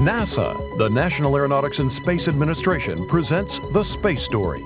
NASA, the National Aeronautics and Space Administration, presents The Space Story.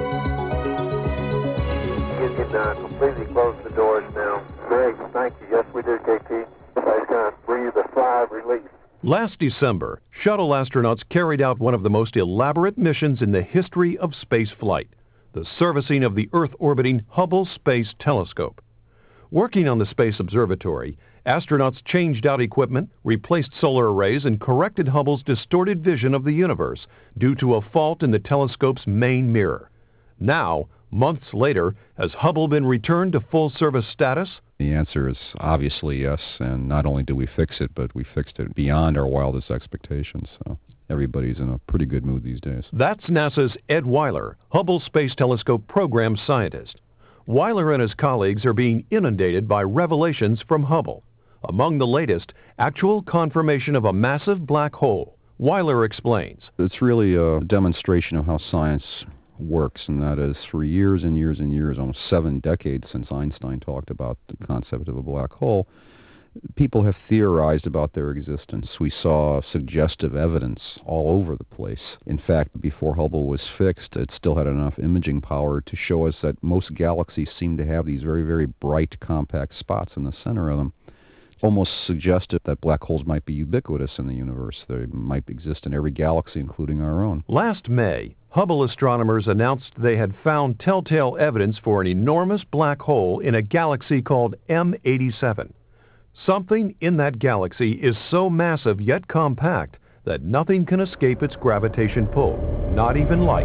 You can completely close the doors now. Greg, thank you. Yes, we do, KP. I was going to breathe a sigh of relief. Last December, shuttle astronauts carried out one of the most elaborate missions in the history of space flight, the servicing of the Earth-orbiting Hubble Space Telescope. Working on the Space Observatory, astronauts changed out equipment, replaced solar arrays, and corrected Hubble's distorted vision of the universe due to a fault in the telescope's main mirror. Now, months later, has Hubble been returned to full service status? The answer is obviously yes, and not only did we fix it, but we fixed it beyond our wildest expectations. So everybody's in a pretty good mood these days. That's NASA's Ed Weiler, Hubble Space Telescope program scientist. Weiler and his colleagues are being inundated by revelations from Hubble. Among the latest, actual confirmation of a massive black hole. Weiler explains. It's really a demonstration of how science works, and that is for years and years and years, almost 7 decades since Einstein talked about the concept of a black hole, people have theorized about their existence. We saw suggestive evidence all over the place. In fact, before Hubble was fixed, it still had enough imaging power to show us that most galaxies seem to have these very, very bright, compact spots in the center of them. Almost suggested that black holes might be ubiquitous in the universe. They might exist in every galaxy, including our own. Last May, Hubble astronomers announced they had found telltale evidence for an enormous black hole in a galaxy called M87. Something in that galaxy is so massive yet compact that nothing can escape its gravitation pull, not even light.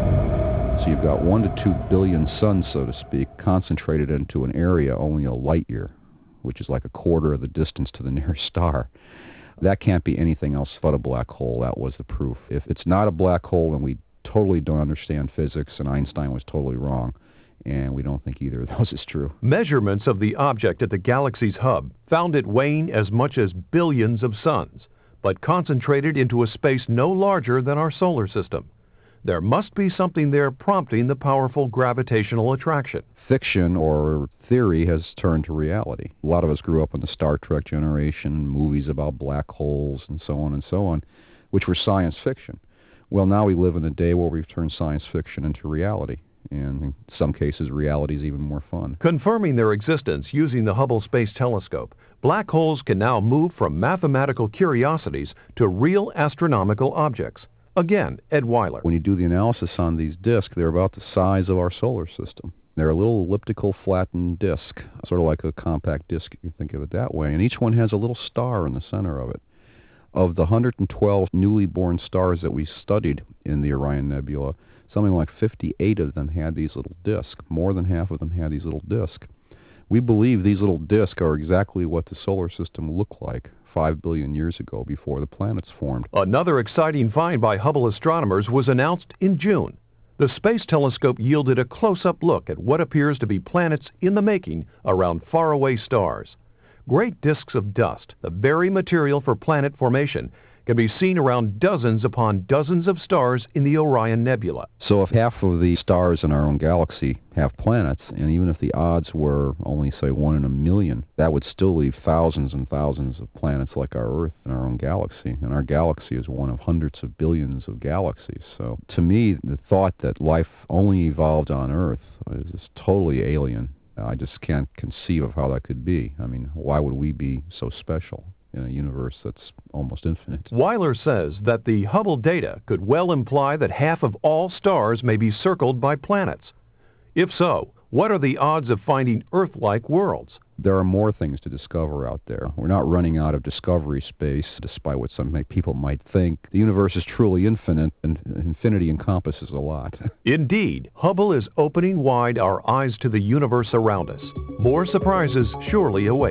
So you've got 1 to 2 billion suns, so to speak, concentrated into an area only a light year, which is like a quarter of the distance to the nearest star. That can't be anything else but a black hole. That was the proof. If it's not a black hole, then we totally don't understand physics, and Einstein was totally wrong. And we don't think either of those is true. Measurements of the object at the galaxy's hub found it weighing as much as billions of suns, but concentrated into a space no larger than our solar system. There must be something there prompting the powerful gravitational attraction. Fiction or theory has turned to reality. A lot of us grew up in the Star Trek generation, movies about black holes and so on, which were science fiction. Well, now we live in a day where we've turned science fiction into reality. And in some cases, reality is even more fun. Confirming their existence using the Hubble Space Telescope, black holes can now move from mathematical curiosities to real astronomical objects. Again, Ed Weiler. When you do the analysis on these disks, they're about the size of our solar system. They're a little elliptical flattened disk, sort of like a compact disk, if you think of it that way. And each one has a little star in the center of it. Of the 112 newly born stars that we studied in the Orion Nebula, something like 58 of them had these little disks. More than half of them had these little disks. We believe these little disks are exactly what the solar system looked like 5 billion years ago before the planets formed. Another exciting find by Hubble astronomers was announced in June. The Space Telescope yielded a close-up look at what appears to be planets in the making around faraway stars. Great disks of dust, the very material for planet formation, can be seen around dozens upon dozens of stars in the Orion Nebula. So if half of the stars in our own galaxy have planets, and even if the odds were only, say, 1 in a million, that would still leave thousands and thousands of planets like our Earth in our own galaxy. And our galaxy is one of hundreds of billions of galaxies. So to me, the thought that life only evolved on Earth is just totally alien. I just can't conceive of how that could be. I mean, why would we be so special in a universe that's almost infinite? Weiler says that the Hubble data could well imply that half of all stars may be circled by planets. If so, what are the odds of finding Earth-like worlds? There are more things to discover out there. We're not running out of discovery space, despite what some people might think. The universe is truly infinite, and infinity encompasses a lot. Indeed, Hubble is opening wide our eyes to the universe around us. More surprises surely await.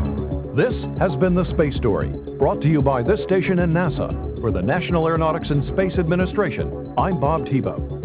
This has been The Space Story, brought to you by this station and NASA. For the National Aeronautics and Space Administration, I'm Bob Tebow.